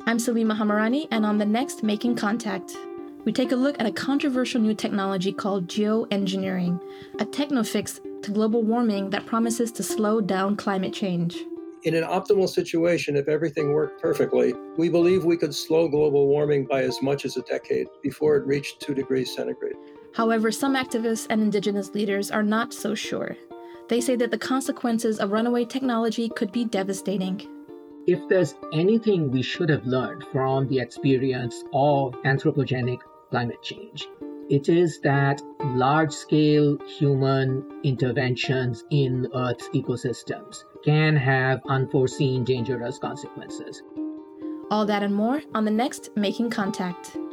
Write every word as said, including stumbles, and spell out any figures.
I'm Salima Hamarani, and on the next Making Contact, we take a look at a controversial new technology called geoengineering, a techno-fix to global warming that promises to slow down climate change. In an optimal situation, if everything worked perfectly, we believe we could slow global warming by as much as a decade before it reached two degrees centigrade. However, some activists and indigenous leaders are not so sure. They say that the consequences of runaway technology could be devastating. If there's anything we should have learned from the experience of anthropogenic climate change, it is that large-scale human interventions in Earth's ecosystems can have unforeseen dangerous consequences. All that and more on the next Making Contact.